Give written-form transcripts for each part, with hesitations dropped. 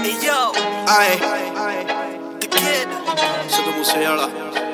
Hey yo, the kid, Sidhu Moosewala.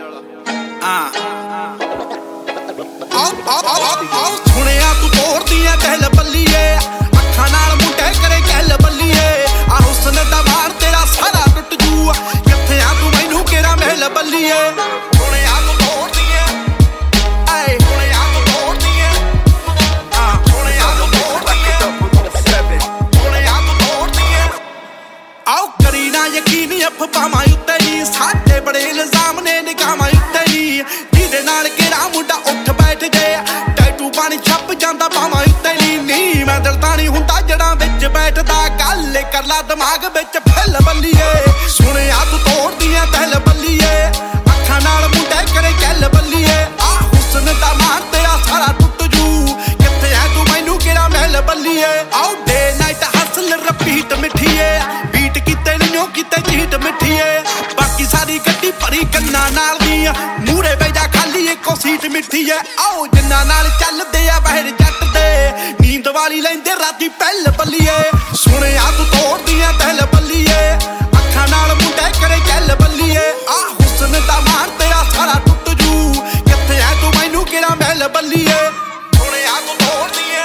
ਸੁਣਿਆ ਤੂੰ ਤੋੜਦੀਆਂ ਦਿਲ ਬੱਲੀਏ, ਅੱਖਾਂ ਨਾਲ ਮੁੰਡੇ ਕਰੇ ਗੱਲ ਬੱਲੀਏ। ਆ ਹੁਸਨ ਦਾ ਮਾਰ ਤੇਰਾ ਸਾਰਾ ਟੁੱਟ ਜੂ, ਕਿੱਥੇ ਆ ਤੂੰ ਮੈਨੂੰ ਕਿਹੜਾ ਮਹਿਲ ਬੱਲੀਏ। ਸੁਣਿਆ ਤੂੰ ਤੋੜਦੀਆਂ, ਆਏ ਸੁਣਿਆ ਤੂੰ ਤੋੜਦੀਆਂ, ਸੁਣਿਆ ਤੂੰ ਤੋੜਦੀਆਂ, ਸੁਣਿਆ ਤੂੰ ਤੋੜਦੀਆਂ। ਆਓ ਕਰੀ ਨਾ ਯਕੀਨ ਅਫਵਾਹਾਂ ਉੱਤੇ ਨੀ, ਸਾਡੇ ਬੜੇ ਇਲਜ਼ਾਮ ਨੇ ਨਿਗਾਹਾਂ ਉੱਤੇ ਨੀ। ਜਿਹਦੇ ਨਾਲ ਕਿਹੜਾ ਮੁੰਡਾ ਉੱਠ ਬੈਠ ਗਿਆ, ਟੈਟੂ ਪਾਣੀ ਛੱਪ ਜਾਂਦਾ ਬਾਹਾਂ ਉੱਤੇ ਨੀ। ਮੈਂ ਦਿਲ ਤਾਂ ਨਹੀਂ ਹੁੰਦਾ ਜੜਾਂ ਵਿੱਚ ਬੈਠਦਾ, ਗੱਲ ਕਰ ਲਾ ਦਿਮਾਗ ਵਿੱਚ ਫੈਲ ਬੱਲੀਏ। ਸੁਣਿਆ ਤੂੰ ਤੋੜਦੀਆਂ ਦਿਲ ਬੱਲੀਏ, ਅੱਖਾਂ ਨਾਲ ਮੁੰਡੇ ਕਰੇ ਗੱਲ ਬੱਲੀਏ। ਆ ਹੁਸਨ ਦਾ ਮਾਰ ਤੇਰਾ ਸਾਰਾ ਟੁੱਟ ਜੂ, ਕਿੱਥੇ ਐ ਤੂੰ ਮੈਨੂੰ ਕਿਹੜਾ ਮਹਿਲ ਬੱਲੀਏ। ਆਓ ਡੇ ਨਾਈਟ ਹਸਲ ਰਿਪੀਟ ਮਿੱਠੀਏ, ਬੀਟ ਕੀਤੇ ਨਹੀਂ ਕਿਤੇ ਚੀਟ ਮਿੱਠੀਏ। ਬਾਕੀ ਸਾਰੀ ਗੱਡੀ ਭਰੀ ਕੰਨਾਂ ਨਾਲ ਦੀ, ਮੂਹਰੇ ਬੈਜਾ ਖਾਲੀ ਇੱਕੋ ਸੀਟ ਮਿੱਠੀ ਐ। ਆਓ ਜਿੰਨਾਂ ਨਾਲ ਚੱਲਦੇ ਆ ਬਾਹਰ ਜੱਟ ਦੇ, ਨੀਂਦ ਵਾਲੀ ਲੈਂਦੇ ਰਾਤੀ ਪਹਿਲ ਬੱਲੀਏ। ਸੁਣਿਆ ਤੂੰ ਤੋੜਦੀਆਂ ਦਿਲ ਬੱਲੀਏ, ਅੱਖਾਂ ਨਾਲ ਮੁੰਡੇ ਕਰੇ ਗੱਲ ਬੱਲੀਏ। ਆ ਹੁਸਨ ਦਾ ਮਾਰ ਤੇਰਾ ਸਾਰਾ ਟੁੱਟ ਜੂ, ਕਿੱਥੇ ਐ ਤੂੰ ਮੈਨੂੰ ਕਿਹੜਾ ਮਹਿਲ ਬੱਲੀਏ। ਸੁਣਿਆ ਤੂੰ ਤੋੜਦੀਆਂ,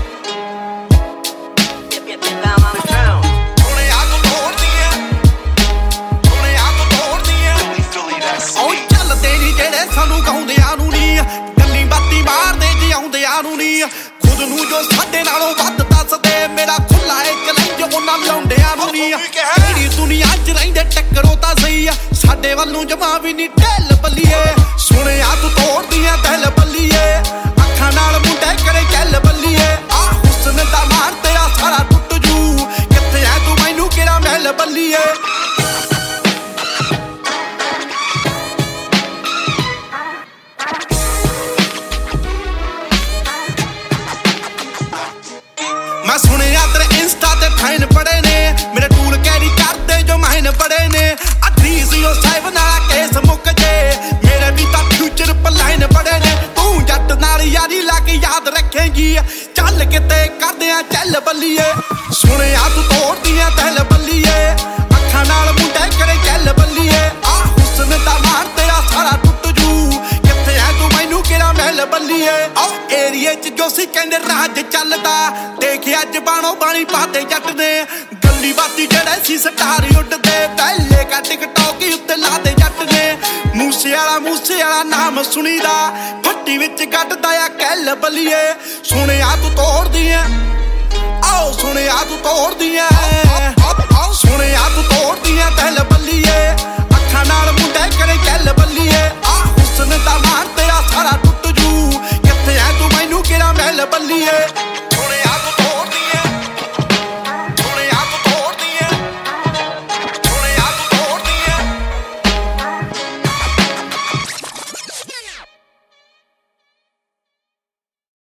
ਸੁਣਿਆ ਤੂੰ ਤੋੜਦੀਆਂ, ਸੁਣਿਆ ਤੂੰ ਤੋੜਦੀਆਂ। ਉਹ ਚੱਲਦੇ ਨੀ ਜਿਹੜੇ ਸਾਨੂੰ ਗਾਉਂਦਿਆਂ ਨੂੰ ਨੀ, ਗੱਲੀ ਬਾਤੀ ਮਾਰਦੇ ਜਿਉਂਦਿਆਂ ਨੂੰ ਨੀ। ਖੁਦ ਨੂੰ ਜੋ ਸਾਡੇ ਨਾਲੋਂ ਵੱਧ ਦੱਸਦੇ, ਮੇਰਾ ਖੁੱਲਾ ਇੱਕ ਲੈਂਜ ਉਹਨਾਂ ਲਾਉਂਦਿਆਂ ਨੂੰ ਨੀ। ਜਿਹੜੀ ਦੁਨੀਆ 'ਚ ਰਹਿੰਦੇ ਟੱਕਰੋ ਤਾਂ ਸਹੀ ਆ, ਸਾਡੇ ਵੱਲ ਨੂੰ ਜਮਾ ਵੀ ਨੀ ਢਿੱਲ ਬੱਲੀਏ। ਸੁਣਿਆ ਤੂੰ ਤੋੜਦੀਆਂ ਦਿਲ ਬੱਲੀਏ, ਅੱਖਾਂ ਨਾਲ ਮੁੰਡੇ ਕਰੇ ਗੱਲ ਬੱਲੀਏ। ਆ ਹੁਸਨ ਦਾ ਮਾਰ ਤੇਰਾ ਸਾਰਾ ਟੁੱਟ ਜੂ, ਕਿੱਥੇ ਐ ਤੂੰ ਮੈਨੂੰ ਕਿਹੜਾ ਮਹਿਲ ਬੱਲੀਏ। ਮੈਂ ਸੁਣਿਆ ਤੇਰੇ ਇੰਸਟਾ ਤੇ ਫਾਈਨ ਪੜੇ ਨੇ, ਮੇਰੇ ਟੂਲ ਕੈਰੀ ਕਰਦੇ ਜੋ ਮਾਇਨ ਬੜੇ ਨੇ। ਆ 307 ਵਾਲਾ ਕੇਸ ਮੁੱਕ ਜੇ, ਮੇਰੇ ਵੀ ਤਾਂ ਫਿਊਚਰ ਪਲਾਈਨ ਬੜੇ ਨੇ। ਤੂੰ ਜੱਟ ਨਾਲ ਯਾਰੀ ਲਾ ਕੇ ਯਾਦ ਰੱਖੇਂਗੀ, ਚੱਲ ਕਿਤੇ ਕਰਦੇ ਆ ਚੱਲ ਬੱਲੀਏ। ਸੁਣਿਆ ਤੂੰ ਤੋੜਦੀਆਂ ਦਿਲ ਬੱਲੀਏ, ਅੱਖਾਂ ਨਾਲ ਮੁੰਡੇ ਕਰੇ ਗੱਲ ਬੱਲੀਏ। ਆ ਹੁਸਨ ਦਾ ਮਾਰ ਤੇਰਾ ਸਾਰਾ ਟੁੱਟ ਜੂ, ਕਿੱਥੇ ਐ ਤੂੰ ਮੈਨੂੰ ਕਿਹੜਾ ਮਹਿਲ ਬੱਲੀਏ। ਆਓ ਏਰੀਏ 'ਚ ਜੋ ਸੀ ਕਹਿੰਦੇ ਰਾਜ ਚੱਲਦਾ, ਦੇਖਿਆ ਅੱਜ ਬਾਣੋ ਬਾਣੀ ਪਾਤੇ ਜੱਟ ਨੇ। ਗੱਲੀ ਬਾਤੀ ਜਿਹੜੇ ਸੀ ਸਟਾਰ ਉੱਡਦੇ, ਪਹਿਲੇ ਕਾ ਟਿਕਟੌਕ ਉੱਤੇ ਲਾਦੇ ਜੱਟ ਨੇ। ਮੂਸੇਵਾਲਾ ਨਾਮ ਸੁਣੀਦਾ, ਫੱਟੀ ਵਿੱਚ ਕੱਢਦਾ ਆ ਕਹਿਲ ਬੱਲੀਏ। ਸੁਣਿਆ ਤੂੰ ਤੋੜਦੀਆਂ, ਆਓ ਸੁਣਿਆ ਤੂੰ ਤੋੜਦੀਆਂ, ਸੁਣਿਆ ਤੂੰ ਤੋੜਦੀਆਂ ਦਿਲ ਬੱਲੀਏ, ਅੱਖਾਂ ਨਾਲ ਮੁੰਡੇ ਕਰੇ ਗੱਲ ਬੱਲੀਏ। ਆ ਹੁਸਨ ਦਾ ਮਾਰ ਤੇਰਾ ਸਾਰਾ ਟੁੱਟ ਜੂ, ਕਿੱਥੇ ਐ ਤੂੰ ਮੈਨੂੰ ਕਿਹੜਾ ਮਹਿਲ ਬੱਲੀਏ।